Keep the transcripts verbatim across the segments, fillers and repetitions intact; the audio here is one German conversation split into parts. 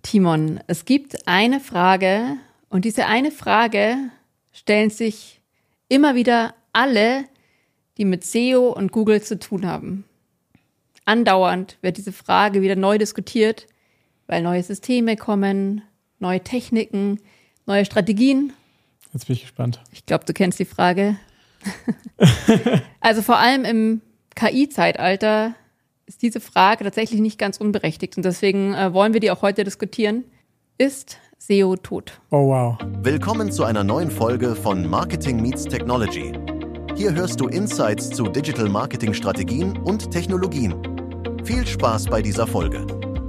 Timon, es gibt eine Frage und diese eine Frage stellen sich immer wieder alle, die mit S E O und Google zu tun haben. Andauernd wird diese Frage wieder neu diskutiert, weil neue Systeme kommen, neue Techniken, neue Strategien. Jetzt bin ich gespannt. Ich glaube, du kennst die Frage. Also vor allem im K I-Zeitalter ist diese Frage tatsächlich nicht ganz unberechtigt. Und deswegen äh, wollen wir die auch heute diskutieren. Ist S E O tot? Oh wow. Willkommen zu einer neuen Folge von Marketing Meets Technology. Hier hörst du Insights zu Digital Marketing Strategien und Technologien. Viel Spaß bei dieser Folge.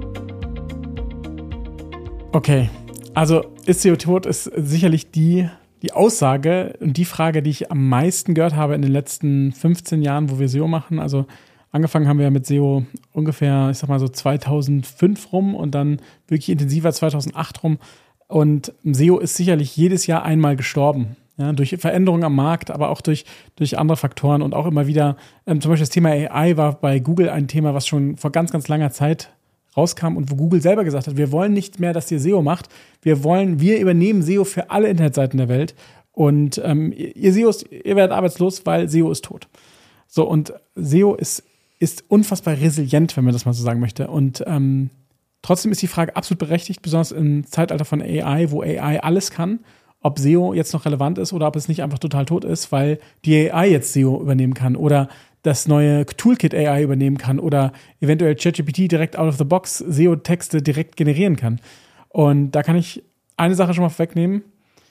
Okay, also ist S E O tot ist sicherlich die, die Aussage und die Frage, die ich am meisten gehört habe in den letzten fünfzehn Jahren, wo wir S E O machen. Also angefangen haben wir mit S E O ungefähr, ich sag mal so zweitausendfünf rum und dann wirklich intensiver zweitausendacht rum. Und S E O ist sicherlich jedes Jahr einmal gestorben. Ja, durch Veränderungen am Markt, aber auch durch, durch andere Faktoren und auch immer wieder, ähm, zum Beispiel das Thema A I war bei Google ein Thema, was schon vor ganz, ganz langer Zeit rauskam und wo Google selber gesagt hat, wir wollen nicht mehr, dass ihr S E O macht, wir wollen, wir übernehmen S E O für alle Internetseiten der Welt und ähm, ihr S E O ist, ihr werdet arbeitslos, weil S E O ist tot. So, und S E O ist, ist unfassbar resilient, wenn man das mal so sagen möchte. Und ähm, trotzdem ist die Frage absolut berechtigt, besonders im Zeitalter von A I, wo A I alles kann, ob S E O jetzt noch relevant ist oder ob es nicht einfach total tot ist, weil die A I jetzt S E O übernehmen kann oder das neue Toolkit A I übernehmen kann oder eventuell ChatGPT direkt out of the box S E O-Texte direkt generieren kann. Und da kann ich eine Sache schon mal wegnehmen.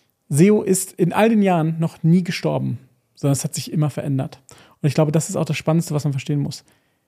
S E O ist in all den Jahren noch nie gestorben, sondern es hat sich immer verändert. Und ich glaube, das ist auch das Spannendste, was man verstehen muss.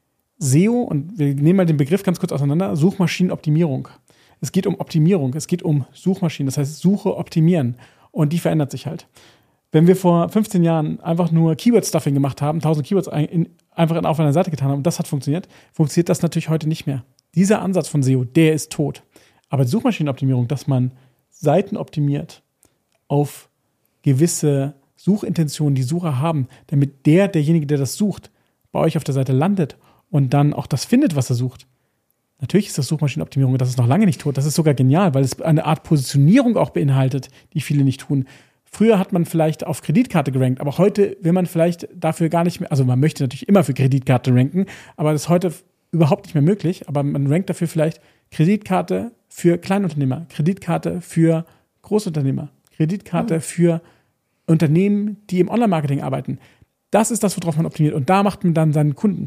S E O, und wir nehmen mal den Begriff ganz kurz auseinander, Suchmaschinenoptimierung. Es geht um Optimierung, es geht um Suchmaschinen, das heißt Suche optimieren und die verändert sich halt. Wenn wir vor fünfzehn Jahren einfach nur Keyword-Stuffing gemacht haben, tausend Keywords ein, in, einfach in, auf einer Seite getan haben und das hat funktioniert, funktioniert das natürlich heute nicht mehr. Dieser Ansatz von S E O, der ist tot. Aber Suchmaschinenoptimierung, dass man Seiten optimiert auf gewisse Suchintentionen, die Sucher haben, damit der, derjenige, der das sucht, bei euch auf der Seite landet und dann auch das findet, was er sucht. Natürlich ist das Suchmaschinenoptimierung, das ist noch lange nicht tot. Das ist sogar genial, weil es eine Art Positionierung auch beinhaltet, die viele nicht tun. Früher hat man vielleicht auf Kreditkarte gerankt, aber heute will man vielleicht dafür gar nicht mehr, also man möchte natürlich immer für Kreditkarte ranken, aber das ist heute überhaupt nicht mehr möglich. Aber man rankt dafür vielleicht Kreditkarte für Kleinunternehmer, Kreditkarte für Großunternehmer, Kreditkarte mhm. für Unternehmen, die im Online-Marketing arbeiten. Das ist das, worauf man optimiert. Und da macht man dann seinen Kunden.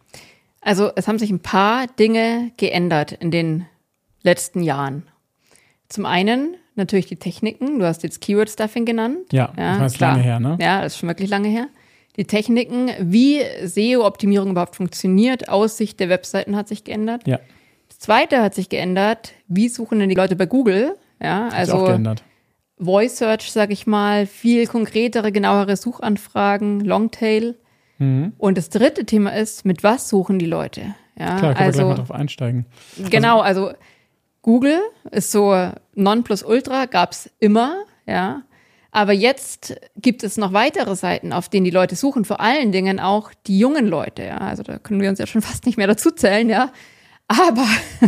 Also es haben sich ein paar Dinge geändert in den letzten Jahren. Zum einen natürlich die Techniken. Du hast jetzt Keyword-Stuffing genannt. Ja, ja das ist klar. lange her, ne? Ja, das ist schon wirklich lange her. Die Techniken, wie S E O-Optimierung überhaupt funktioniert, aus Sicht der Webseiten hat sich geändert. Ja. Das Zweite hat sich geändert, wie suchen denn die Leute bei Google? Ja, hat also sich auch geändert. Voice Search, sag ich mal, viel konkretere, genauere Suchanfragen, Longtail. Mhm. Und das dritte Thema ist, mit was suchen die Leute? Ja, klar, können also, wir gleich mal drauf einsteigen. Genau, also, also Google ist so Nonplusultra, gab's immer, ja. Aber jetzt gibt es noch weitere Seiten, auf denen die Leute suchen, vor allen Dingen auch die jungen Leute, ja. Also da können wir uns ja schon fast nicht mehr dazu zählen, ja. Aber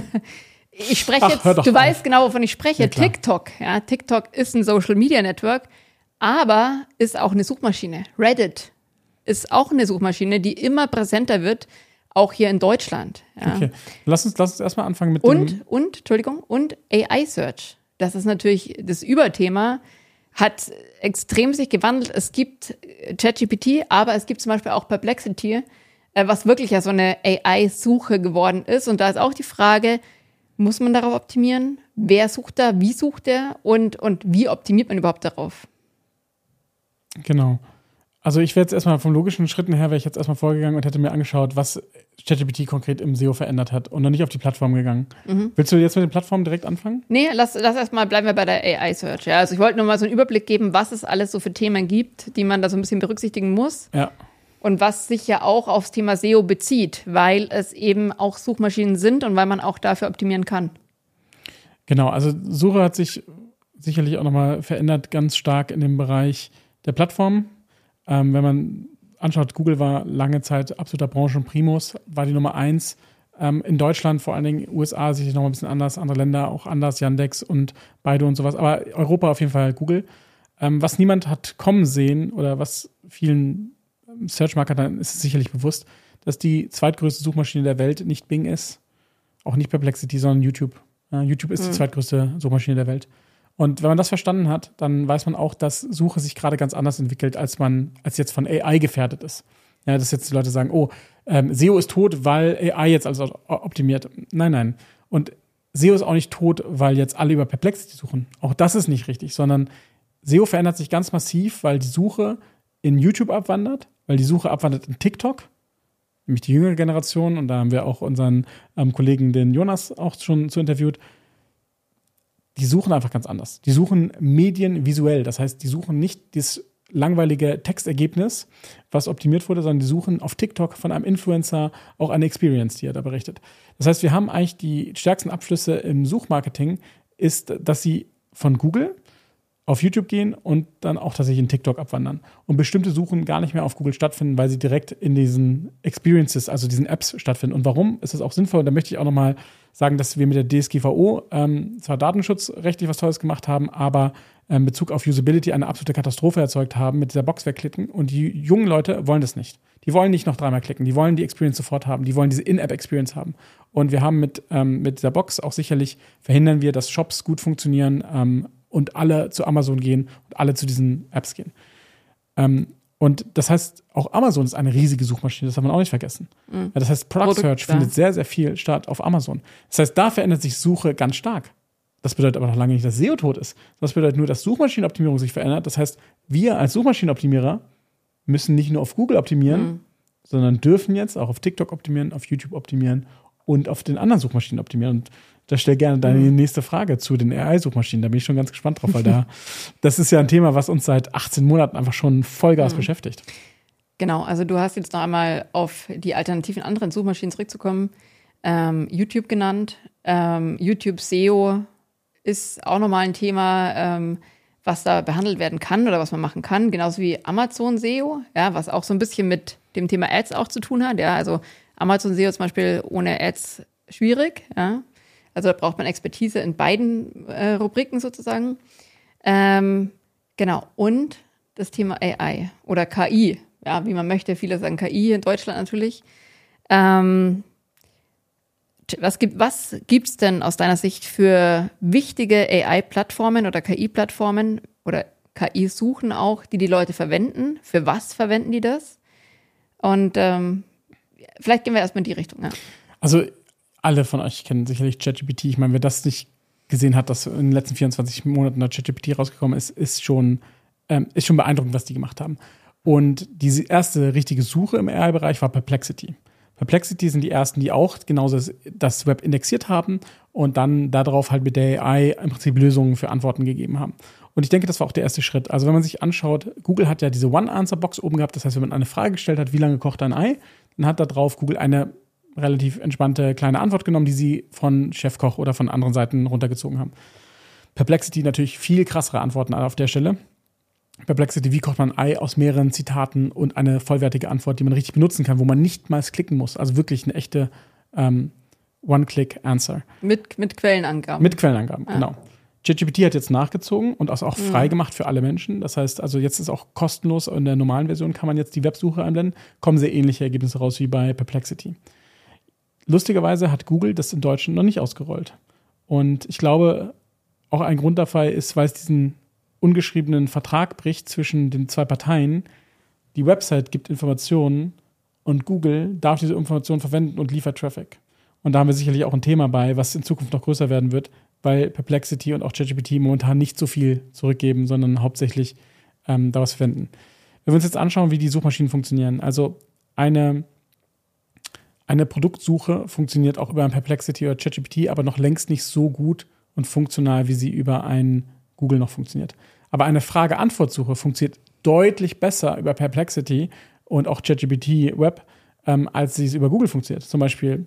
ich spreche jetzt, Ach, du auf. weißt genau, wovon ich spreche, ja, TikTok, ja. TikTok ist ein Social Media Network, aber ist auch eine Suchmaschine. Reddit ist auch eine Suchmaschine, die immer präsenter wird, auch hier in Deutschland. Ja. Okay, lass uns, lass uns erstmal anfangen mit und, dem... Und, Entschuldigung, und A I-Search. Das ist natürlich das Überthema, hat extrem sich gewandelt. Es gibt ChatGPT, aber es gibt zum Beispiel auch Perplexity, was wirklich ja so eine A I-Suche geworden ist. Und da ist auch die Frage, muss man darauf optimieren? Wer sucht da? Wie sucht der? Und, und wie optimiert man überhaupt darauf? Genau. Also ich wäre jetzt erstmal von logischen Schritten her, wäre ich jetzt erstmal vorgegangen und hätte mir angeschaut, was ChatGPT konkret im S E O verändert hat und noch nicht auf die Plattform gegangen. Mhm. Willst du jetzt mit den Plattformen direkt anfangen? Nee, lass, lass erstmal, bleiben wir bei der A I-Search. Ja, also ich wollte nur mal so einen Überblick geben, was es alles so für Themen gibt, die man da so ein bisschen berücksichtigen muss. Ja. Und was sich ja auch aufs Thema S E O bezieht, weil es eben auch Suchmaschinen sind und weil man auch dafür optimieren kann. Genau, also Suche hat sich sicherlich auch nochmal verändert, ganz stark in dem Bereich der Plattformen. Ähm, wenn man anschaut, Google war lange Zeit absoluter Branchenprimus, war die Nummer eins Ähm, in Deutschland, vor allen Dingen U S A, sicherlich noch mal ein bisschen anders, andere Länder auch anders, Yandex und Baidu und sowas. Aber Europa auf jeden Fall Google. Ähm, was niemand hat kommen sehen oder was vielen Search-Marketern ist sicherlich bewusst, dass die zweitgrößte Suchmaschine der Welt nicht Bing ist, auch nicht Perplexity, sondern YouTube. Ja, YouTube ist mhm. die zweitgrößte Suchmaschine der Welt. Und wenn man das verstanden hat, dann weiß man auch, dass Suche sich gerade ganz anders entwickelt, als man als jetzt von A I gefährdet ist. Ja, dass jetzt die Leute sagen, oh, ähm, S E O ist tot, weil A I jetzt alles optimiert. Nein, nein. Und S E O ist auch nicht tot, weil jetzt alle über Perplexity suchen. Auch das ist nicht richtig, sondern S E O verändert sich ganz massiv, weil die Suche in YouTube abwandert, weil die Suche abwandert in TikTok, nämlich die jüngere Generation. Und da haben wir auch unseren ähm, Kollegen, den Jonas, auch schon zu interviewt. Die suchen einfach ganz anders. Die suchen Medien visuell. Das heißt, die suchen nicht das langweilige Textergebnis, was optimiert wurde, sondern die suchen auf TikTok von einem Influencer auch eine Experience, die er da berichtet. Das heißt, wir haben eigentlich die stärksten Abschlüsse im Suchmarketing, ist, dass sie von Google auf YouTube gehen und dann auch tatsächlich in TikTok abwandern. Und bestimmte Suchen gar nicht mehr auf Google stattfinden, weil sie direkt in diesen Experiences, also diesen Apps stattfinden. Und warum ist das auch sinnvoll? Und da möchte ich auch nochmal sagen, dass wir mit der D S G V O ähm, zwar datenschutzrechtlich was Tolles gemacht haben, aber in ähm, Bezug auf Usability eine absolute Katastrophe erzeugt haben mit dieser Box wegklicken. Und die jungen Leute wollen das nicht. Die wollen nicht noch dreimal klicken. Die wollen die Experience sofort haben. Die wollen diese In-App-Experience haben. Und wir haben mit, ähm, mit dieser Box auch sicherlich verhindern wir, dass Shops gut funktionieren, ähm, und alle zu Amazon gehen und alle zu diesen Apps gehen. Ähm, und das heißt, auch Amazon ist eine riesige Suchmaschine, das darf man auch nicht vergessen. Mhm. Ja, das heißt, Product Search ja. findet sehr, sehr viel statt auf Amazon. Das heißt, da verändert sich Suche ganz stark. Das bedeutet aber noch lange nicht, dass S E O tot ist. Das bedeutet nur, dass Suchmaschinenoptimierung sich verändert. Das heißt, wir als Suchmaschinenoptimierer müssen nicht nur auf Google optimieren, mhm. sondern dürfen jetzt auch auf TikTok optimieren, auf YouTube optimieren und auf den anderen Suchmaschinen optimieren. Und da stell gerne deine mhm. nächste Frage zu den A I-Suchmaschinen. Da bin ich schon ganz gespannt drauf, weil da das ist ja ein Thema, was uns seit achtzehn Monaten einfach schon Vollgas mhm. beschäftigt. Genau, also du hast jetzt noch einmal auf die alternativen anderen Suchmaschinen zurückzukommen. Ähm, YouTube genannt. Ähm, YouTube S E O ist auch nochmal ein Thema, ähm, was da behandelt werden kann oder was man machen kann. Genauso wie Amazon S E O, ja, was auch so ein bisschen mit dem Thema Ads auch zu tun hat. Ja, also Amazon S E O zum Beispiel ohne Ads schwierig, ja. Also da braucht man Expertise in beiden äh, Rubriken sozusagen. Ähm, genau. Und das Thema A I oder K I. Ja, wie man möchte. Viele sagen K I in Deutschland natürlich. Ähm, was gibt was gibt's denn aus deiner Sicht für wichtige A I-Plattformen oder K I-Plattformen oder K I-Suchen auch, die die Leute verwenden? Für was verwenden die das? Und ähm, vielleicht gehen wir erstmal in die Richtung. Ja. Also alle von euch kennen sicherlich ChatGPT. Ich meine, wer das nicht gesehen hat, dass in den letzten vierundzwanzig Monaten da ChatGPT rausgekommen ist, ist schon, ähm, ist schon beeindruckend, was die gemacht haben. Und diese erste richtige Suche im A I-Bereich war Perplexity. Perplexity sind die ersten, die auch genauso das Web indexiert haben und dann darauf halt mit der A I im Prinzip Lösungen für Antworten gegeben haben. Und ich denke, das war auch der erste Schritt. Also wenn man sich anschaut, Google hat ja diese One-Answer-Box oben gehabt. Das heißt, wenn man eine Frage gestellt hat, wie lange kocht ein Ei, dann hat da drauf Google eine relativ entspannte kleine Antwort genommen, die sie von Chefkoch oder von anderen Seiten runtergezogen haben. Perplexity natürlich viel krassere Antworten auf der Stelle. Perplexity, wie kocht man ein Ei aus mehreren Zitaten und eine vollwertige Antwort, die man richtig benutzen kann, wo man nicht mal klicken muss. Also wirklich eine echte ähm, One-Click-Answer. Mit, mit Quellenangaben. Mit Quellenangaben, ah. genau. ChatGPT hat jetzt nachgezogen und auch mhm. frei gemacht für alle Menschen. Das heißt, also jetzt ist auch kostenlos, in der normalen Version kann man jetzt die Websuche einblenden. Kommen sehr ähnliche Ergebnisse raus wie bei Perplexity. Lustigerweise hat Google das in Deutschland noch nicht ausgerollt. Und ich glaube, auch ein Grund dafür ist, weil es diesen ungeschriebenen Vertrag bricht zwischen den zwei Parteien. Die Website gibt Informationen und Google darf diese Informationen verwenden und liefert Traffic. Und da haben wir sicherlich auch ein Thema bei, was in Zukunft noch größer werden wird, weil Perplexity und auch ChatGPT momentan nicht so viel zurückgeben, sondern hauptsächlich ähm, da was verwenden. Wenn wir uns jetzt anschauen, wie die Suchmaschinen funktionieren, also eine Eine Produktsuche funktioniert auch über ein Perplexity oder ChatGPT, aber noch längst nicht so gut und funktional, wie sie über ein Google noch funktioniert. Aber eine Frage-Antwort-Suche funktioniert deutlich besser über Perplexity und auch ChatGPT Web, ähm, als sie es über Google funktioniert. Zum Beispiel,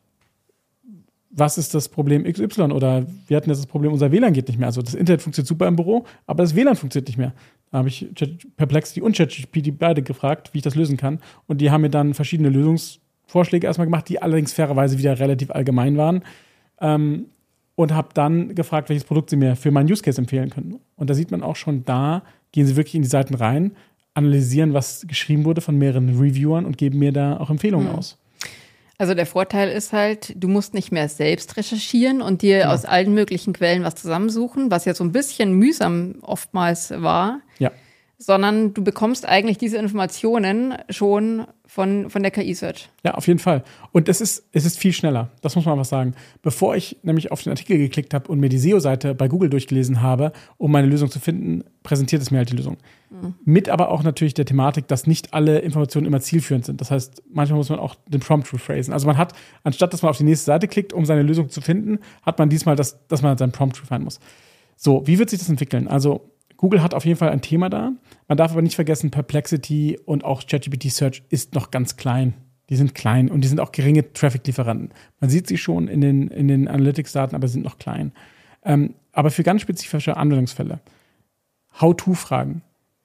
was ist das Problem X Y? Oder wir hatten jetzt das Problem, unser W L A N geht nicht mehr. Also das Internet funktioniert super im Büro, aber das W L A N funktioniert nicht mehr. Da habe ich Perplexity und ChatGPT beide gefragt, wie ich das lösen kann. Und die haben mir dann verschiedene Lösungsvorschläge Vorschläge erstmal gemacht, die allerdings fairerweise wieder relativ allgemein waren. Ähm, und habe dann gefragt, welches Produkt sie mir für meinen Use Case empfehlen können. Und da sieht man auch schon, da gehen sie wirklich in die Seiten rein, analysieren, was geschrieben wurde von mehreren Reviewern und geben mir da auch Empfehlungen mhm. aus. Also der Vorteil ist halt, du musst nicht mehr selbst recherchieren und dir ja. aus allen möglichen Quellen was zusammensuchen, was ja so ein bisschen mühsam oftmals war. Ja. Sondern du bekommst eigentlich diese Informationen schon von, von der K I-Search. Ja, auf jeden Fall. Und es ist, es ist viel schneller. Das muss man einfach sagen. Bevor ich nämlich auf den Artikel geklickt habe und mir die S E O-Seite bei Google durchgelesen habe, um meine Lösung zu finden, präsentiert es mir halt die Lösung. Mhm. Mit aber auch natürlich der Thematik, dass nicht alle Informationen immer zielführend sind. Das heißt, manchmal muss man auch den Prompt rephrasen. Also man hat, anstatt dass man auf die nächste Seite klickt, um seine Lösung zu finden, hat man diesmal, das, dass man seinen Prompt refinen muss. So, wie wird sich das entwickeln? Also Google hat auf jeden Fall ein Thema da. Man darf aber nicht vergessen, Perplexity und auch ChatGPT Search ist noch ganz klein. Die sind klein und die sind auch geringe Traffic-Lieferanten. Man sieht sie schon in den, in den Analytics-Daten, aber sind noch klein. Ähm, aber für ganz spezifische Anwendungsfälle, How-to-Fragen,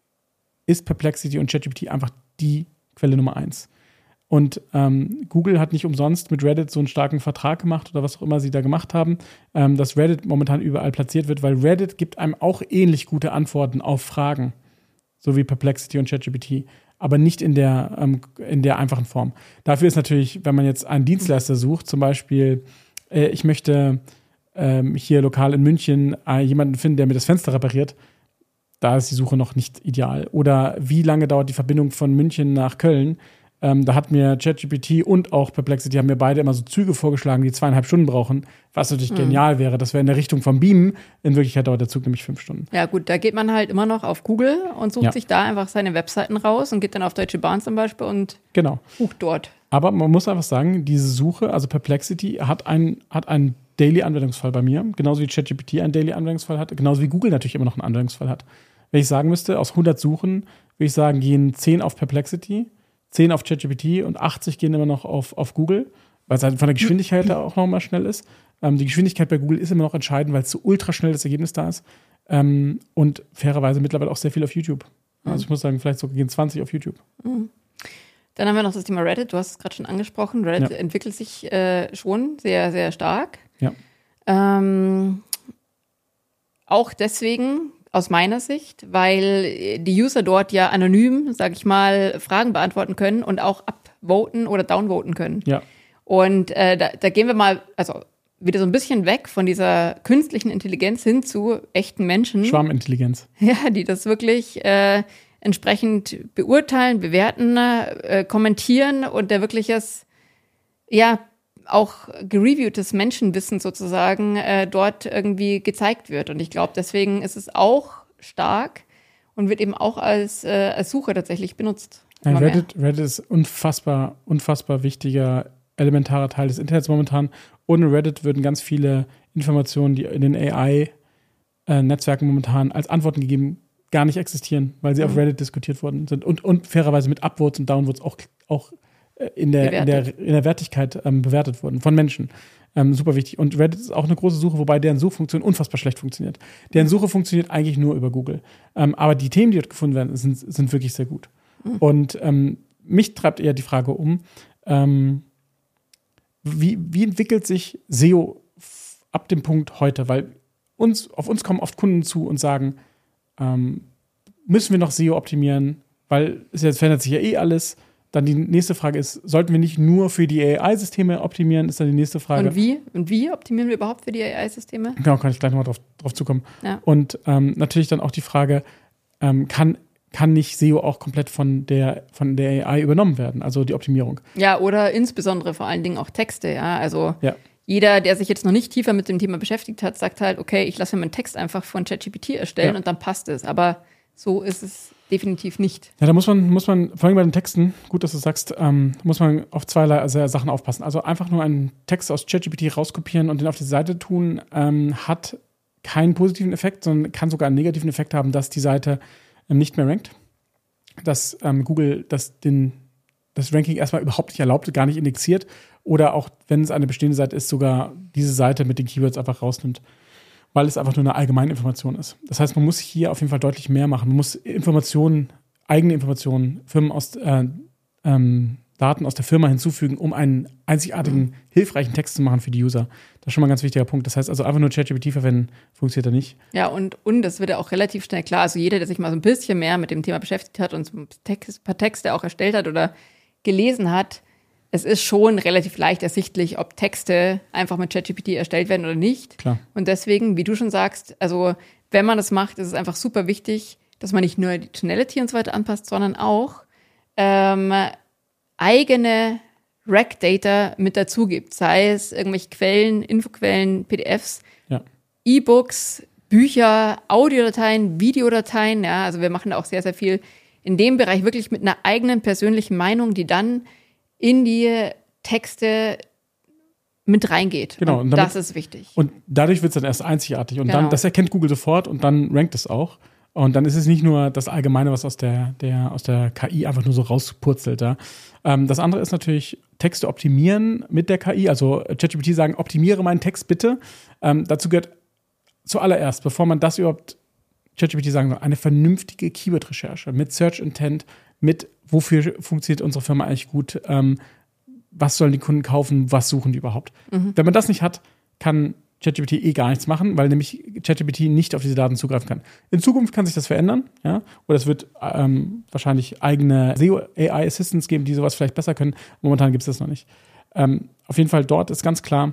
ist Perplexity und ChatGPT einfach die Quelle Nummer eins. Und ähm, Google hat nicht umsonst mit Reddit so einen starken Vertrag gemacht oder was auch immer sie da gemacht haben, ähm, dass Reddit momentan überall platziert wird, weil Reddit gibt einem auch ähnlich gute Antworten auf Fragen, so wie Perplexity und ChatGPT, aber nicht in der, ähm, in der einfachen Form. Dafür ist natürlich, wenn man jetzt einen Dienstleister sucht, zum Beispiel, äh, ich möchte ähm, hier lokal in München äh, jemanden finden, der mir das Fenster repariert, da ist die Suche noch nicht ideal. Oder wie lange dauert die Verbindung von München nach Köln? Ähm, da hat mir ChatGPT und auch Perplexity haben mir beide immer so Züge vorgeschlagen, die zweieinhalb Stunden brauchen, was natürlich mhm. genial wäre. Das wäre in der Richtung vom Beamen. In Wirklichkeit dauert der Zug nämlich fünf Stunden. Ja gut, da geht man halt immer noch auf Google und sucht ja. sich da einfach seine Webseiten raus und geht dann auf Deutsche Bahn zum Beispiel und genau. bucht dort. Aber man muss einfach sagen, diese Suche, also Perplexity, hat einen, hat einen Daily-Anwendungsfall bei mir, genauso wie ChatGPT einen Daily-Anwendungsfall hat, genauso wie Google natürlich immer noch einen Anwendungsfall hat. Wenn ich sagen müsste, aus hundert Suchen, würde ich sagen, gehen zehn auf Perplexity, zehn auf ChatGPT und achtzig gehen immer noch auf, auf Google, weil es halt von der Geschwindigkeit da auch noch mal schnell ist. Ähm, die Geschwindigkeit bei Google ist immer noch entscheidend, weil es so ultra schnell das Ergebnis da ist. Ähm, und fairerweise mittlerweile auch sehr viel auf YouTube. Also ich muss sagen, vielleicht sogar gehen zwanzig auf YouTube. Mhm. Dann haben wir noch das Thema Reddit. Du hast es gerade schon angesprochen. Reddit ja. entwickelt sich äh, schon sehr, sehr stark. Ja. Ähm, auch deswegen, aus meiner Sicht, weil die User dort ja anonym, sag ich mal, Fragen beantworten können und auch upvoten oder downvoten können. Ja. Und äh, da, da gehen wir mal, also wieder so ein bisschen weg von dieser künstlichen Intelligenz hin zu echten Menschen. Schwarmintelligenz. Ja, die das wirklich äh, entsprechend beurteilen, bewerten, äh, kommentieren und der wirkliches, ja, auch gereviewtes Menschenwissen sozusagen äh, dort irgendwie gezeigt wird. Und ich glaube, deswegen ist es auch stark und wird eben auch als, äh, als Suche tatsächlich benutzt. Ja, Reddit, Reddit ist unfassbar, unfassbar wichtiger, elementarer Teil des Internets momentan. Ohne Reddit würden ganz viele Informationen, die in den A I-Netzwerken momentan als Antworten gegeben, gar nicht existieren, weil sie mhm. auf Reddit diskutiert worden sind. Und, und fairerweise mit Upvotes und Downvotes auch, auch in der, in der, in der Wertigkeit ähm, bewertet wurden von Menschen. Ähm, super wichtig. Und Reddit ist auch eine große Suche, wobei deren Suchfunktion unfassbar schlecht funktioniert. Deren Suche funktioniert eigentlich nur über Google. Ähm, aber die Themen, die dort gefunden werden, sind, sind wirklich sehr gut. Mhm. Und ähm, mich treibt eher die Frage um, ähm, wie, wie entwickelt sich S E O f- ab dem Punkt heute? Weil uns, auf uns kommen oft Kunden zu und sagen, ähm, müssen wir noch S E O optimieren? Weil es jetzt verändert sich ja eh alles. Dann die nächste Frage ist, sollten wir nicht nur für die A I-Systeme optimieren, ist dann die nächste Frage. Und wie? Und wie optimieren wir überhaupt für die A I-Systeme? Genau, kann ich gleich nochmal drauf, drauf zukommen. Ja. Und ähm, natürlich dann auch die Frage, ähm, kann, kann nicht S E O auch komplett von der, von der A I übernommen werden, also die Optimierung? Ja, oder insbesondere vor allen Dingen auch Texte, ja. Also ja. jeder, der sich jetzt noch nicht tiefer mit dem Thema beschäftigt hat, sagt halt, okay, ich lasse mir meinen Text einfach von ChatGPT erstellen ja. und dann passt es. Aber so ist es definitiv nicht. Ja, da muss man, muss man, vor allem bei den Texten, gut, dass du sagst, ähm, muss man auf zweierlei Sachen aufpassen. Also einfach nur einen Text aus ChatGPT rauskopieren und den auf die Seite tun, ähm, hat keinen positiven Effekt, sondern kann sogar einen negativen Effekt haben, dass die Seite ähm, nicht mehr rankt. Dass ähm, Google das, den, das Ranking erstmal überhaupt nicht erlaubt, gar nicht indexiert oder auch, wenn es eine bestehende Seite ist, sogar diese Seite mit den Keywords einfach rausnimmt, weil es einfach nur eine allgemeine Information ist. Das heißt, man muss hier auf jeden Fall deutlich mehr machen. Man muss Informationen, eigene Informationen, Firmen aus, äh, ähm, Daten aus der Firma hinzufügen, um einen einzigartigen, mhm. hilfreichen Text zu machen für die User. Das ist schon mal ein ganz wichtiger Punkt. Das heißt also, einfach nur ChatGPT verwenden, funktioniert da nicht. Ja, und, und das wird ja auch relativ schnell klar. Also jeder, der sich mal so ein bisschen mehr mit dem Thema beschäftigt hat und so ein paar Texte auch erstellt hat oder gelesen hat, es ist schon relativ leicht ersichtlich, ob Texte einfach mit ChatGPT erstellt werden oder nicht. Klar. Und deswegen, wie du schon sagst, also wenn man das macht, ist es einfach super wichtig, dass man nicht nur die Tonality und so weiter anpasst, sondern auch ähm, eigene Rec-Data mit dazu gibt. Sei es irgendwelche Quellen, Infoquellen, P D Fs, ja. E-Books, Bücher, Audiodateien, Videodateien. Ja, also wir machen da auch sehr, sehr viel in dem Bereich wirklich mit einer eigenen persönlichen Meinung, die dann in die Texte mit reingeht. Genau. Und, und damit, das ist wichtig. Und dadurch wird es dann erst einzigartig. Und genau. dann, das erkennt Google sofort und dann rankt es auch. Und dann ist es nicht nur das Allgemeine, was aus der, der, aus der K I einfach nur so rauspurzelt. Ja. Ähm, das andere ist natürlich Texte optimieren mit der K I. Also ChatGPT sagen, optimiere meinen Text bitte. Ähm, dazu gehört zuallererst, bevor man das überhaupt ChatGPT sagen soll, eine vernünftige Keyword-Recherche mit Search Intent, mit wofür funktioniert unsere Firma eigentlich gut, ähm, was sollen die Kunden kaufen, was suchen die überhaupt. Mhm. Wenn man das nicht hat, kann ChatGPT eh gar nichts machen, weil nämlich ChatGPT nicht auf diese Daten zugreifen kann. In Zukunft kann sich das verändern, ja, oder es wird ähm, wahrscheinlich eigene S E O-A I-Assistants geben, die sowas vielleicht besser können. Momentan gibt es das noch nicht. Ähm, auf jeden Fall dort ist ganz klar,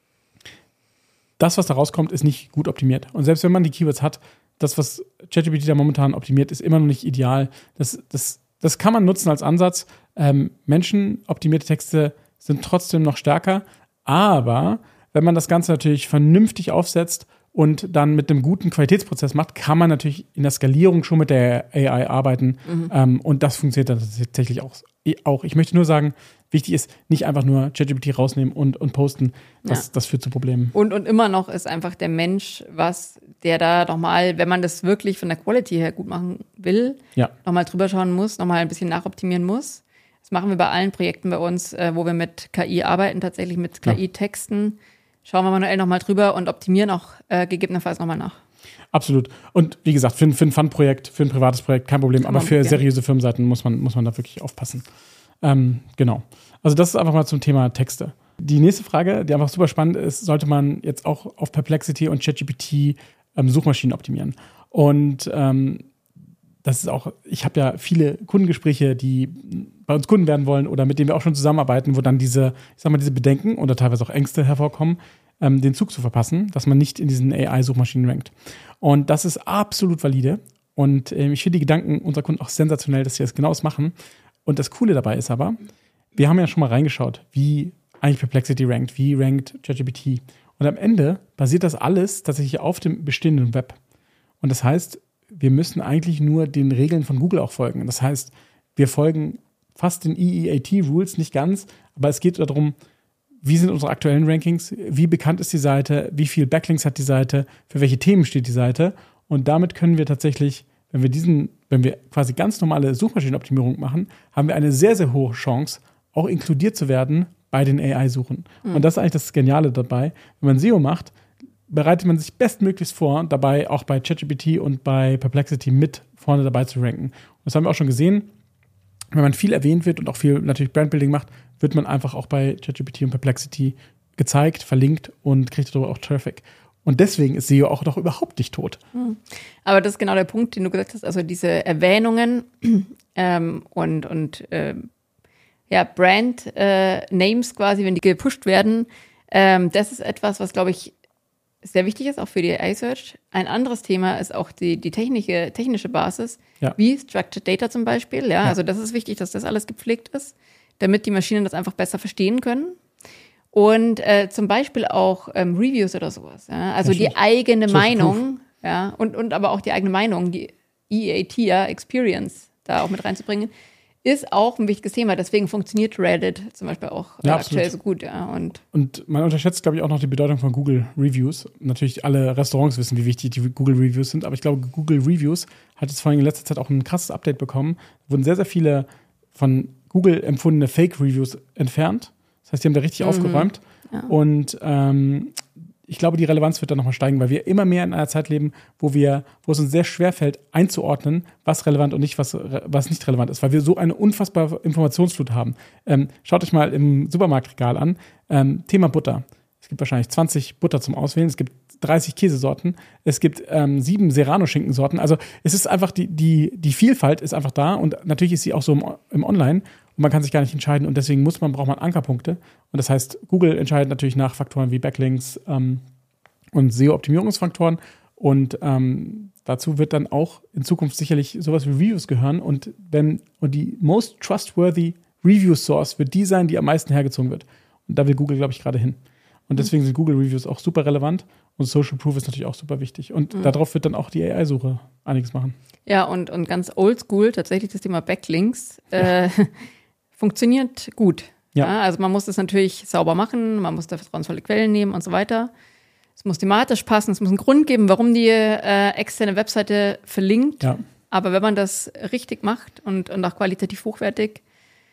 das, was da rauskommt, ist nicht gut optimiert. Und selbst wenn man die Keywords hat, das, was ChatGPT da momentan optimiert, ist immer noch nicht ideal. Das, das, das kann man nutzen als Ansatz. Ähm, menschenoptimierte Texte sind trotzdem noch stärker, aber wenn man das Ganze natürlich vernünftig aufsetzt und dann mit einem guten Qualitätsprozess macht, kann man natürlich in der Skalierung schon mit der A I arbeiten. Mhm. Ähm, und das funktioniert dann tatsächlich auch, auch. Ich möchte nur sagen, wichtig ist, nicht einfach nur ChatGPT rausnehmen und, und posten. Das, ja. das führt zu Problemen. Und, und immer noch ist einfach der Mensch, was der da nochmal, wenn man das wirklich von der Quality her gut machen will, ja. nochmal drüber schauen muss, nochmal ein bisschen nachoptimieren muss. Das machen wir bei allen Projekten bei uns, äh, wo wir mit K I arbeiten, tatsächlich mit K I-Texten. Schauen wir manuell nochmal drüber und optimieren auch äh, gegebenenfalls nochmal nach. Absolut. Und wie gesagt, für, für ein Fun-Projekt, für ein privates Projekt kein Problem, aber für seriöse Firmenseiten muss man, muss man da wirklich aufpassen. Ähm, genau. Also das ist einfach mal zum Thema Texte. Die nächste Frage, die einfach super spannend ist, sollte man jetzt auch auf Perplexity und ChatGPT ähm, Suchmaschinen optimieren. Und ähm, das ist auch, ich habe ja viele Kundengespräche, die bei uns Kunden werden wollen oder mit denen wir auch schon zusammenarbeiten, wo dann diese, ich sag mal, diese Bedenken oder teilweise auch Ängste hervorkommen, ähm, den Zug zu verpassen, dass man nicht in diesen A I-Suchmaschinen rankt. Und das ist absolut valide. Und ähm, ich finde die Gedanken unserer Kunden auch sensationell, dass sie das genau machen. Und das Coole dabei ist aber, wir haben ja schon mal reingeschaut, wie eigentlich Perplexity rankt, wie rankt ChatGPT. Und am Ende basiert das alles tatsächlich auf dem bestehenden Web. Und das heißt, wir müssen eigentlich nur den Regeln von Google auch folgen. Das heißt, wir folgen fast den E E A T-Rules, nicht ganz, aber es geht darum, wie sind unsere aktuellen Rankings, wie bekannt ist die Seite, wie viel Backlinks hat die Seite, für welche Themen steht die Seite. Und damit können wir tatsächlich, wenn wir diesen, wenn wir quasi ganz normale Suchmaschinenoptimierung machen, haben wir eine sehr, sehr hohe Chance, auch inkludiert zu werden bei den A I-Suchen. Mhm. Und das ist eigentlich das Geniale dabei. Wenn man S E O macht, bereitet man sich bestmöglichst vor, dabei auch bei ChatGPT und bei Perplexity mit vorne dabei zu ranken. Und das haben wir auch schon gesehen. Wenn man viel erwähnt wird und auch viel natürlich Brandbuilding macht, wird man einfach auch bei ChatGPT und Perplexity gezeigt, verlinkt und kriegt darüber auch Traffic. Und deswegen ist S E O auch doch überhaupt nicht tot. Aber das ist genau der Punkt, den du gesagt hast. Also diese Erwähnungen ähm, und, und ähm, ja, Brand-Names äh, quasi, wenn die gepusht werden, ähm, das ist etwas, was, glaube ich, sehr wichtig ist, auch für die A I-Search. Ein anderes Thema ist auch die, die technische, technische Basis, ja. wie Structured Data zum Beispiel. Ja, ja, also das ist wichtig, dass das alles gepflegt ist, damit die Maschinen das einfach besser verstehen können. Und äh, zum Beispiel auch ähm, Reviews oder sowas. Ja? Also ja, die eigene Social Meinung, Proof. ja, und, und aber auch die eigene Meinung, die E A T, ja, Experience, da auch mit reinzubringen, ist auch ein wichtiges Thema. Deswegen funktioniert Reddit zum Beispiel auch ja, aktuell so gut. Ja. Und, und man unterschätzt, glaube ich, auch noch die Bedeutung von Google Reviews. Natürlich alle Restaurants wissen, wie wichtig die Google Reviews sind, aber ich glaube, Google Reviews hat jetzt vor allem in letzter Zeit auch ein krasses Update bekommen. Da wurden sehr, sehr viele von Google empfundene Fake-Reviews entfernt. Das heißt, die haben da richtig mhm. aufgeräumt. Ja. Und ähm, ich glaube, die Relevanz wird dann nochmal steigen, weil wir immer mehr in einer Zeit leben, wo wir, wo es uns sehr schwer fällt, einzuordnen, was relevant und nicht, was, was nicht relevant ist, weil wir so eine unfassbare Informationsflut haben. Ähm, schaut euch mal im Supermarktregal an, ähm, Thema Butter. Es gibt wahrscheinlich zwanzig Butter zum Auswählen, es gibt dreißig Käsesorten, es gibt ähm, sieben Serrano-Schinkensorten. Also es ist einfach, die, die, die Vielfalt ist einfach da und natürlich ist sie auch so im, im Online und man kann sich gar nicht entscheiden und deswegen muss man, braucht man Ankerpunkte. Und das heißt, Google entscheidet natürlich nach Faktoren wie Backlinks ähm, und S E O-Optimierungsfaktoren und ähm, dazu wird dann auch in Zukunft sicherlich sowas wie Reviews gehören und wenn und die most trustworthy Review Source wird die sein, die am meisten hergezogen wird. Und da will Google, glaube ich, gerade hin. Und deswegen sind Google-Reviews auch super relevant und Social Proof ist natürlich auch super wichtig. Und mhm. darauf wird dann auch die A I-Suche einiges machen. Ja, und, und ganz oldschool, tatsächlich das Thema Backlinks äh, ja. funktioniert gut. Ja. Ja, also man muss das natürlich sauber machen, man muss da vertrauensvolle Quellen nehmen und so weiter. Es muss thematisch passen, es muss einen Grund geben, warum die äh, externe Webseite verlinkt. Ja. Aber wenn man das richtig macht und, und auch qualitativ hochwertig,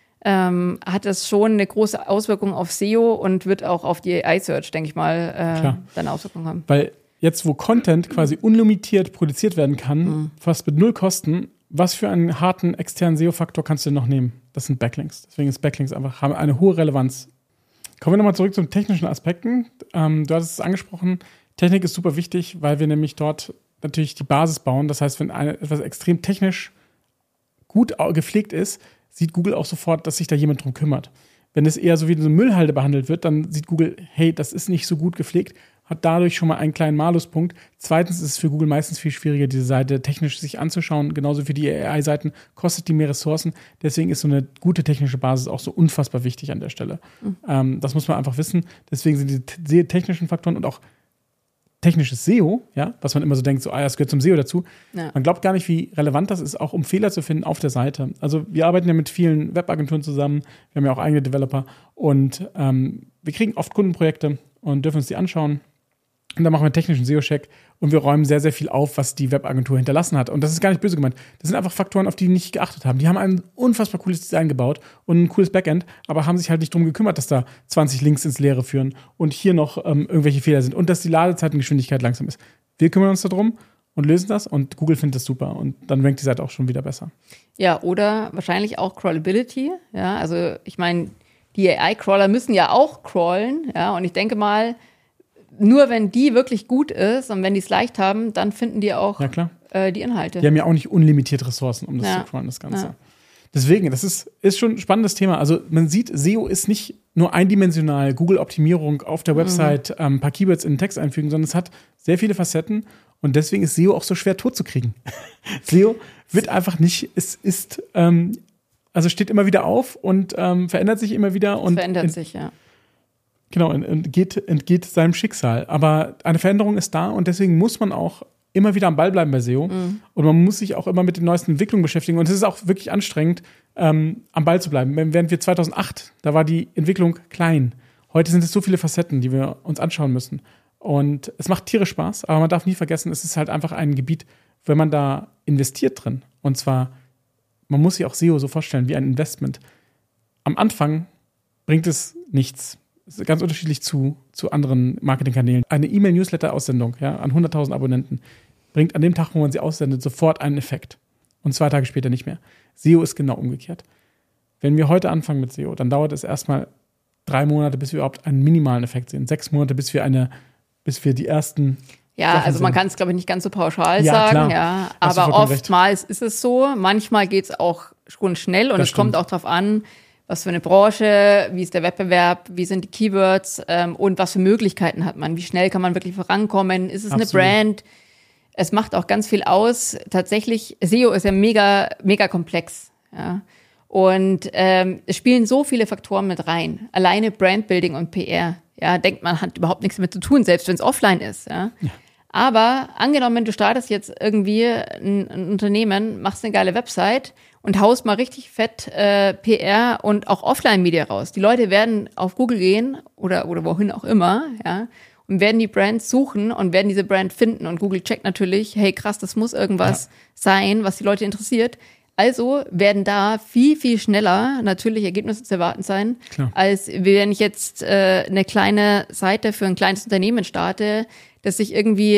Ähm, hat das schon eine große Auswirkung auf S E O und wird auch auf die A I-Search, denke ich mal, äh, dann Auswirkungen haben. Weil jetzt, wo Content quasi unlimitiert produziert werden kann, mhm. fast mit null Kosten, was für einen harten externen S E O-Faktor kannst du denn noch nehmen? Das sind Backlinks. Deswegen ist Backlinks einfach, haben eine hohe Relevanz. Kommen wir nochmal zurück zu den technischen Aspekten. Ähm, du hattest es angesprochen, Technik ist super wichtig, weil wir nämlich dort natürlich die Basis bauen. Das heißt, wenn eine, etwas extrem technisch gut gepflegt ist, sieht Google auch sofort, dass sich da jemand drum kümmert. Wenn es eher so wie eine Müllhalde behandelt wird, dann sieht Google, hey, das ist nicht so gut gepflegt, hat dadurch schon mal einen kleinen Maluspunkt. Zweitens ist es für Google meistens viel schwieriger, diese Seite technisch sich anzuschauen. Genauso wie die A I-Seiten kostet die mehr Ressourcen. Deswegen ist so eine gute technische Basis auch so unfassbar wichtig an der Stelle. Mhm. Ähm, das muss man einfach wissen. Deswegen sind diese t- technischen Faktoren und auch technisches S E O, ja, was man immer so denkt, so, ah, das gehört zum S E O dazu. Ja. Man glaubt gar nicht, wie relevant das ist, auch um Fehler zu finden auf der Seite. Also wir arbeiten ja mit vielen Webagenturen zusammen, wir haben ja auch eigene Developer und ähm, wir kriegen oft Kundenprojekte und dürfen uns die anschauen. Und dann machen wir einen technischen S E O-Check und wir räumen sehr, sehr viel auf, was die Webagentur hinterlassen hat. Und das ist gar nicht böse gemeint. Das sind einfach Faktoren, auf die die nicht geachtet haben. Die haben ein unfassbar cooles Design gebaut und ein cooles Backend, aber haben sich halt nicht drum gekümmert, dass da zwanzig Links ins Leere führen und hier noch ähm, irgendwelche Fehler sind und dass die Ladezeitengeschwindigkeit langsam ist. Wir kümmern uns darum und lösen das und Google findet das super und dann rankt die Seite auch schon wieder besser. Ja, oder wahrscheinlich auch Crawlability. Ja, also ich meine, die A I-Crawler müssen ja auch crawlen. Ja, und ich denke mal, nur wenn die wirklich gut ist und wenn die es leicht haben, dann finden die auch ja, klar. Äh, die Inhalte. Die haben ja auch nicht unlimitiert Ressourcen, um das ja. zu crawlen, das Ganze. Ja. Deswegen, das ist, ist schon ein spannendes Thema. Also man sieht, S E O ist nicht nur eindimensional, Google-Optimierung auf der Website, mhm. ähm, ein paar Keywords in den Text einfügen, sondern es hat sehr viele Facetten und deswegen ist S E O auch so schwer tot zu kriegen. S E O wird einfach nicht, es ist, ähm, also steht immer wieder auf und ähm, verändert sich immer wieder. Und verändert in, sich, ja. Genau, entgeht, entgeht seinem Schicksal. Aber eine Veränderung ist da und deswegen muss man auch immer wieder am Ball bleiben bei S E O. Mhm. Und man muss sich auch immer mit den neuesten Entwicklungen beschäftigen. Und es ist auch wirklich anstrengend, ähm, am Ball zu bleiben. Während wir zweitausendacht, da war die Entwicklung klein. Heute sind es so viele Facetten, die wir uns anschauen müssen. Und es macht tierisch Spaß, aber man darf nie vergessen, es ist halt einfach ein Gebiet, wenn man da investiert drin. Und zwar, man muss sich auch S E O so vorstellen wie ein Investment. Am Anfang bringt es nichts. Das ist ganz unterschiedlich zu, zu anderen Marketingkanälen. Eine E-Mail-Newsletter-Aussendung ja, an hunderttausend Abonnenten bringt an dem Tag, wo man sie aussendet, sofort einen Effekt. Und zwei Tage später nicht mehr. S E O ist genau umgekehrt. Wenn wir heute anfangen mit S E O, dann dauert es erstmal drei Monate, bis wir überhaupt einen minimalen Effekt sehen. Sechs Monate, bis wir eine, bis wir die ersten Ja, Sachen also man kann es, glaube ich, nicht ganz so pauschal ja, sagen, klar. ja. Aber oftmals recht. Ist es so. Manchmal geht es auch schon schnell und das es stimmt. Kommt auch darauf an, was für eine Branche, wie ist der Wettbewerb, wie sind die Keywords ähm, und was für Möglichkeiten hat man, wie schnell kann man wirklich vorankommen, ist es Absolut. Eine Brand? Es macht auch ganz viel aus. Tatsächlich, S E O ist ja mega, mega komplex. Ja. Und ähm, es spielen so viele Faktoren mit rein. Alleine Brandbuilding und P R. Ja, denkt man, hat überhaupt nichts damit zu tun, selbst wenn es offline ist. Ja. ja. Aber angenommen, du startest jetzt irgendwie ein, ein Unternehmen, machst eine geile Website und haust mal richtig fett äh, P R und auch Offline-Media raus. Die Leute werden auf Google gehen oder, oder wohin auch immer, ja, und werden die Brands suchen und werden diese Brand finden. Und Google checkt natürlich, hey krass, das muss irgendwas ja. sein, was die Leute interessiert. Also werden da viel, viel schneller natürlich Ergebnisse zu erwarten sein, Klar. als wenn ich jetzt äh, eine kleine Seite für ein kleines Unternehmen starte, das sich irgendwie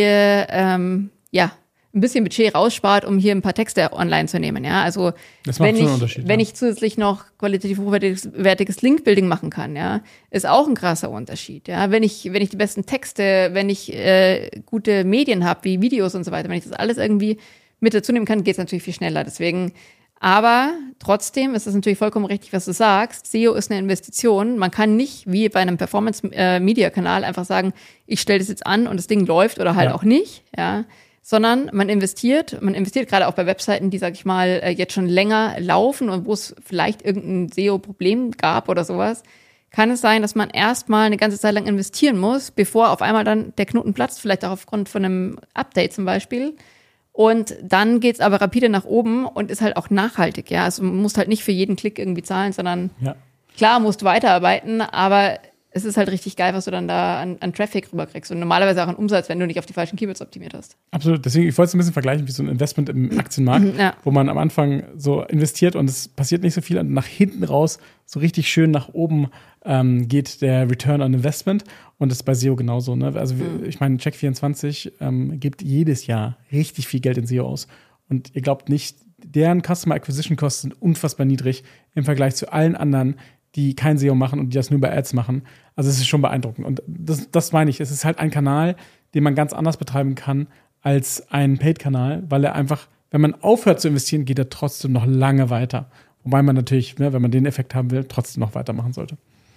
ähm, ja ein bisschen Budget rausspart, um hier ein paar Texte online zu nehmen. Ja, also das macht wenn schon einen ich Unterschied, wenn ja. ich zusätzlich noch qualitativ hochwertiges Linkbuilding machen kann, ja, ist auch ein krasser Unterschied. Ja, wenn ich wenn ich die besten Texte, wenn ich äh, gute Medien habe wie Videos und so weiter, wenn ich das alles irgendwie mit dazu nehmen kann, geht es natürlich viel schneller. Deswegen, aber trotzdem ist es natürlich vollkommen richtig, was du sagst. S E O ist eine Investition. Man kann nicht wie bei einem Performance-Media-Kanal einfach sagen, ich stelle das jetzt an und das Ding läuft oder halt Ja. auch nicht, ja. Sondern man investiert, man investiert gerade auch bei Webseiten, die, sag ich mal, jetzt schon länger laufen und wo es vielleicht irgendein S E O-Problem gab oder sowas, kann es sein, dass man erstmal eine ganze Zeit lang investieren muss, bevor auf einmal dann der Knoten platzt, vielleicht auch aufgrund von einem Update zum Beispiel. Und dann geht's aber rapide nach oben und ist halt auch nachhaltig, ja. Also man muss halt nicht für jeden Klick irgendwie zahlen, sondern Ja. klar musst du weiterarbeiten, aber es ist halt richtig geil, was du dann da an, an Traffic rüberkriegst und normalerweise auch an Umsatz, wenn du nicht auf die falschen Keywords optimiert hast. Absolut. Deswegen, ich wollte es ein bisschen vergleichen wie so ein Investment im Aktienmarkt, Ja. wo man am Anfang so investiert und es passiert nicht so viel und nach hinten raus so richtig schön nach oben ähm, geht der Return on Investment und das ist bei S E O genauso. Ne? Also Mhm. ich meine, Check vierundzwanzig ähm, gibt jedes Jahr richtig viel Geld in S E O aus und ihr glaubt nicht, deren Customer Acquisition Kosten sind unfassbar niedrig im Vergleich zu allen anderen, die kein S E O machen und die das nur bei Ads machen. Also es ist schon beeindruckend. Und das, das meine ich. Es ist halt ein Kanal, den man ganz anders betreiben kann als ein Paid-Kanal, weil er einfach, wenn man aufhört zu investieren, geht er trotzdem noch lange weiter. Wobei man natürlich, ne, wenn man den Effekt haben will, trotzdem noch weitermachen sollte.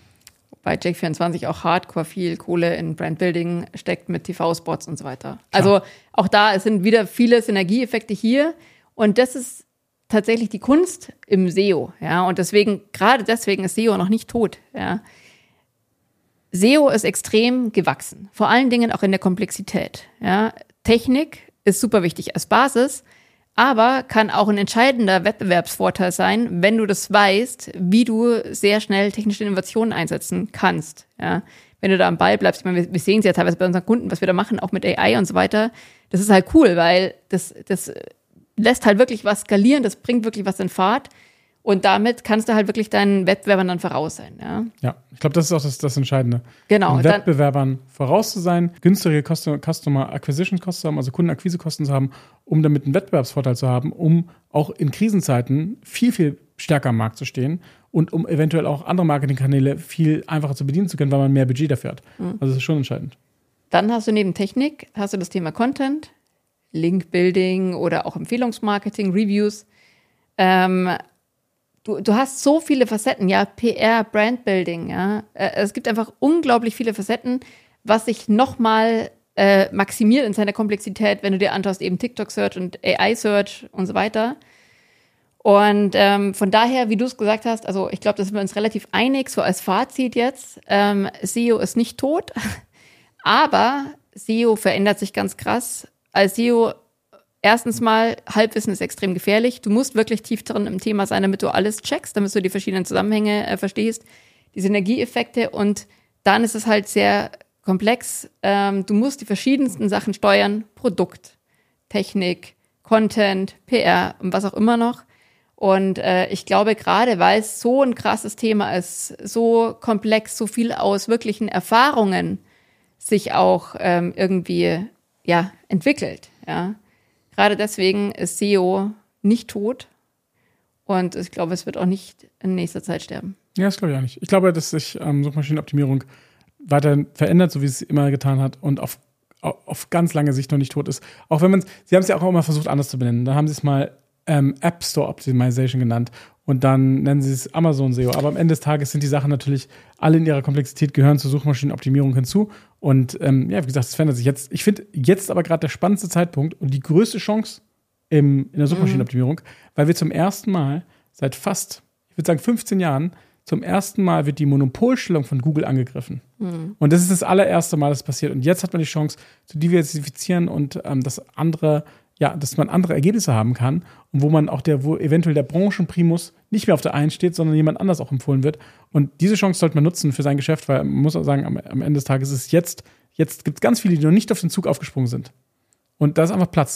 Bei Check vierundzwanzig auch hardcore viel Kohle in Brandbuilding steckt mit T V-Spots und so weiter. Also auch da, es sind wieder viele Synergieeffekte hier und das ist tatsächlich die Kunst im S E O, ja, und deswegen, gerade deswegen ist S E O noch nicht tot, ja. S E O ist extrem gewachsen, vor allen Dingen auch in der Komplexität, ja. Technik ist super wichtig als Basis, aber kann auch ein entscheidender Wettbewerbsvorteil sein, wenn du das weißt, wie du sehr schnell technische Innovationen einsetzen kannst, ja. Wenn du da am Ball bleibst, ich meine, wir, wir sehen es ja teilweise bei unseren Kunden, was wir da machen, auch mit A I und so weiter, das ist halt cool, weil das, das lässt halt wirklich was skalieren, das bringt wirklich was in Fahrt und damit kannst du halt wirklich deinen Wettbewerbern dann voraus sein, ja. Ja, ich glaube, das ist auch das, das Entscheidende. Genau. Den Wettbewerbern voraus zu sein, günstige Customer, Customer Acquisition Kosten zu haben, also Kundenakquisekosten zu haben, um damit einen Wettbewerbsvorteil zu haben, um auch in Krisenzeiten viel, viel stärker am Markt zu stehen und um eventuell auch andere Marketingkanäle viel einfacher zu bedienen zu können, weil man mehr Budget dafür hat. Mhm. Also das ist schon entscheidend. Dann hast du neben Technik, hast du das Thema Content, Link-Building oder auch Empfehlungsmarketing, Reviews. Ähm, du, du hast so viele Facetten, ja, P R, Brandbuilding, ja. Äh, es gibt einfach unglaublich viele Facetten, was sich nochmal äh, maximiert in seiner Komplexität, wenn du dir anschaust, eben TikTok-Search und A I-Search und so weiter. Und ähm, von daher, wie du es gesagt hast, also ich glaube, da sind wir uns relativ einig, so als Fazit jetzt, ähm, S E O ist nicht tot, aber S E O verändert sich ganz krass. Als S E O, erstens mal, Halbwissen ist extrem gefährlich. Du musst wirklich tief drin im Thema sein, damit du alles checkst, damit du die verschiedenen Zusammenhänge äh, verstehst, die Synergieeffekte und dann ist es halt sehr komplex. Ähm, du musst die verschiedensten Sachen steuern, Produkt, Technik, Content, P R und was auch immer noch. Und äh, ich glaube, gerade weil es so ein krasses Thema ist, so komplex, so viel aus wirklichen Erfahrungen sich auch ähm, irgendwie ja, entwickelt. Ja. Gerade deswegen ist S E O nicht tot und ich glaube, es wird auch nicht in nächster Zeit sterben. Ja, das glaube ich auch nicht. Ich glaube, dass sich ähm, Suchmaschinenoptimierung weiterhin verändert, so wie es immer getan hat und auf, auf ganz lange Sicht noch nicht tot ist. Auch wenn man, sie haben es ja auch immer versucht, anders zu benennen. Dann haben sie es mal ähm, App Store Optimization genannt und dann nennen sie es Amazon S E O. Aber am Ende des Tages sind die Sachen natürlich alle in ihrer Komplexität, gehören zur Suchmaschinenoptimierung hinzu. Und ähm, ja, wie gesagt, es verändert sich jetzt. Ich finde jetzt aber gerade der spannendste Zeitpunkt und die größte Chance im, in der Suchmaschinenoptimierung, mhm. weil wir zum ersten Mal seit fast, ich würde sagen fünfzehn Jahren, zum ersten Mal wird die Monopolstellung von Google angegriffen. Mhm. Und das ist das allererste Mal, das passiert. Und jetzt hat man die Chance zu diversifizieren und ähm, dass andere, ja, dass man andere Ergebnisse haben kann und wo man auch der, wo eventuell der Branchenprimus nicht mehr auf der Eins steht, sondern jemand anders auch empfohlen wird. Und diese Chance sollte man nutzen für sein Geschäft, weil man muss auch sagen, am, am Ende des Tages ist es jetzt, jetzt gibt es ganz viele, die noch nicht auf den Zug aufgesprungen sind. Und da ist einfach Platz.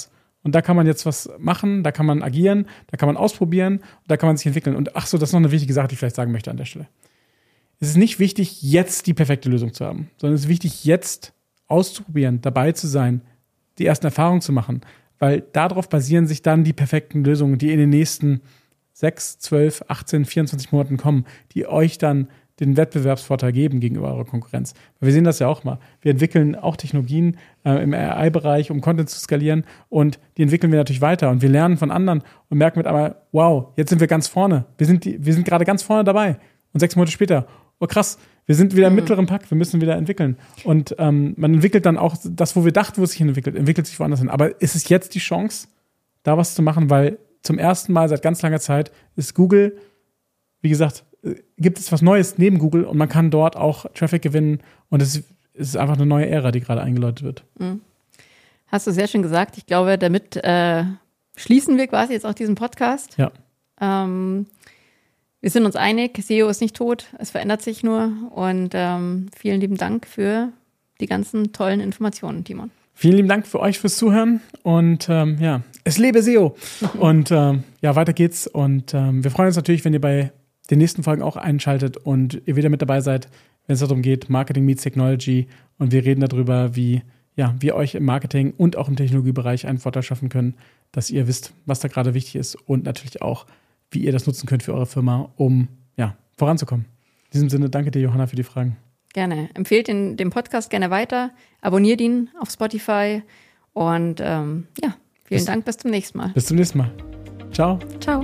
und da kann man jetzt was machen, da kann man agieren, da kann man ausprobieren, da kann man sich entwickeln. Und ach so, das ist noch eine wichtige Sache, die ich vielleicht sagen möchte an der Stelle. Es ist nicht wichtig, jetzt die perfekte Lösung zu haben, sondern es ist wichtig, jetzt auszuprobieren, dabei zu sein, die ersten Erfahrungen zu machen, weil darauf basieren sich dann die perfekten Lösungen, die in den nächsten sechs, zwölf, achtzehn, vierundzwanzig Monaten kommen, die euch dann den Wettbewerbsvorteil geben gegenüber eurer Konkurrenz. Weil wir sehen das ja auch mal. Wir entwickeln auch Technologien äh, im A I-Bereich, um Content zu skalieren, und die entwickeln wir natürlich weiter und wir lernen von anderen und merken mit einmal, wow, jetzt sind wir ganz vorne. Wir sind, die, wir sind gerade ganz vorne dabei. Und sechs Monate später, oh krass, wir sind wieder im mhm. mittleren Pack, wir müssen wieder entwickeln. Und ähm, man entwickelt dann auch das, wo wir dachten, wo es sich hin entwickelt, entwickelt sich woanders hin. Aber ist es jetzt die Chance, da was zu machen? Weil zum ersten Mal seit ganz langer Zeit ist Google, wie gesagt, gibt es was Neues neben Google und man kann dort auch Traffic gewinnen und es ist einfach eine neue Ära, die gerade eingeläutet wird. Mhm. Hast du sehr schön gesagt. Ich glaube, damit äh, schließen wir quasi jetzt auch diesen Podcast. Ja. Ähm, wir sind uns einig, S E O ist nicht tot, es verändert sich nur und ähm, vielen lieben Dank für die ganzen tollen Informationen, Timon. Vielen lieben Dank für euch fürs Zuhören und ähm, ja, es lebe S E O. Und ähm, ja, weiter geht's und ähm, wir freuen uns natürlich, wenn ihr bei den nächsten Folgen auch einschaltet und ihr wieder mit dabei seid, wenn es darum geht, Marketing meets Technology, und wir reden darüber, wie ja, wir euch im Marketing und auch im Technologiebereich einen Vorteil schaffen können, dass ihr wisst, was da gerade wichtig ist und natürlich auch, wie ihr das nutzen könnt für eure Firma, um ja, voranzukommen. In diesem Sinne, danke dir, Johanna, für die Fragen. Gerne. Empfehlt den, den Podcast gerne weiter, abonniert ihn auf Spotify und ähm, ja, vielen bis, Dank, bis zum nächsten Mal. Bis zum nächsten Mal. Ciao. Ciao.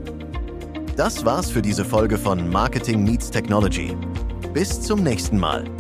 Das war's für diese Folge von Marketing meets Technology. Bis zum nächsten Mal.